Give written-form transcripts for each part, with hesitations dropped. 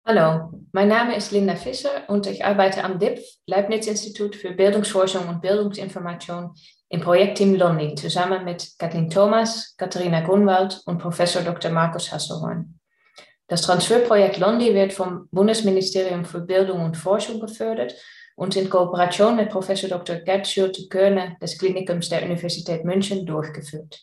Hallo, mein Name ist Linda Visser und ich arbeite am DIPF, Leibniz-Institut für Bildungsforschung und Bildungsinformation im Projektteam LONDI, zusammen mit Kathleen Thomas, Katharina Grunwald und Professor Dr. Markus Hasselhorn. Das Transferprojekt LONDI wird vom Bundesministerium für Bildung und Forschung gefördert und in Kooperation mit Professor Dr. Gerd Schulte-Körne des Klinikums der Universität München durchgeführt.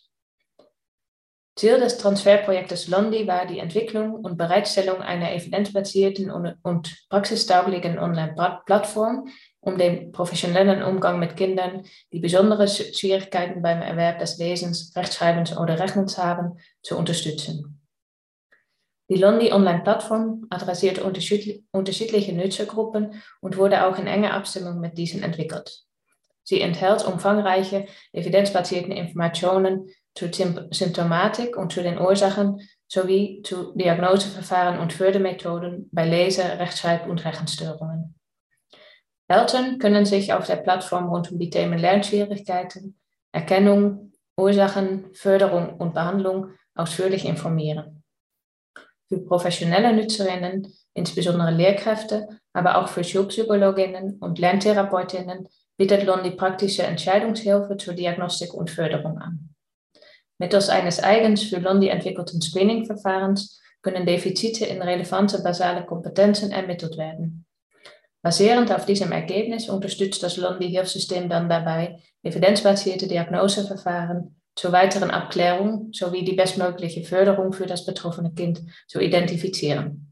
Ziel des Transferprojektes LONDI war die Entwicklung und Bereitstellung einer evidenzbasierten und praxistauglichen Online-Plattform, um den professionellen Umgang mit Kindern, die besondere Schwierigkeiten beim Erwerb des Lesens, Rechtschreibens oder Rechnens haben, zu unterstützen. Die LONDI Online-Plattform adressiert unterschiedliche Nutzergruppen und wurde auch in enger Abstimmung mit diesen entwickelt. Sie enthält umfangreiche, evidenzbasierte Informationen zur Symptomatik und zu den Ursachen sowie zu Diagnoseverfahren und Fördermethoden bei Lese-, Rechtschreib- und Rechenstörungen. Eltern können sich auf der Plattform rund um die Themen Lernschwierigkeiten, Erkennung, Ursachen, Förderung und Behandlung ausführlich informieren. Für professionelle Nutzerinnen, insbesondere Lehrkräfte, aber auch für Schulpsychologinnen und Lerntherapeutinnen, bietet LONDI praktische Entscheidungshilfe zur Diagnostik und Förderung an. Mittels eines eigens für LONDI entwickelten Screening-Verfahrens können Defizite in relevante basale Kompetenzen ermittelt werden. Basierend auf diesem Ergebnis unterstützt das LONDI-Hilfssystem dann dabei, evidenzbasierte Diagnoseverfahren zur weiteren Abklärung sowie die bestmögliche Förderung für das betroffene Kind zu identifizieren.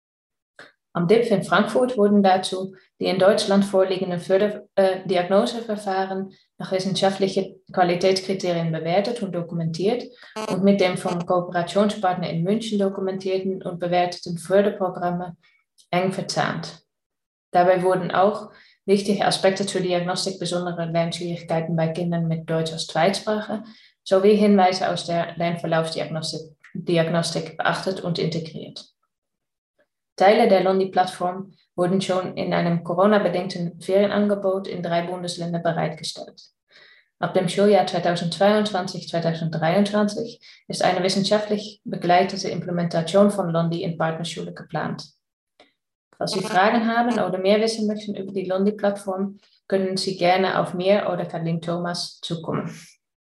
Am DIPF in Frankfurt wurden dazu die in Deutschland vorliegenden Diagnoseverfahren nach wissenschaftlichen Qualitätskriterien bewertet und dokumentiert und mit dem vom Kooperationspartner in München dokumentierten und bewerteten Förderprogramme eng verzahnt. Dabei wurden auch wichtige Aspekte zur Diagnostik besonderer Lernschwierigkeiten bei Kindern mit Deutsch als Zweitsprache sowie Hinweise aus der Lernverlaufsdiagnostik beachtet und integriert. Teile der LONDI-Plattform wurden schon in einem Corona-bedingten Ferienangebot in 3 Bundesländern bereitgestellt. Ab dem Schuljahr 2022/2023 ist eine wissenschaftlich begleitete Implementation von LONDI in Partnerschule geplant. Falls Sie Fragen haben oder mehr wissen möchten über die LONDI-Plattform, können Sie gerne auf mir oder Kathleen Thomas zukommen.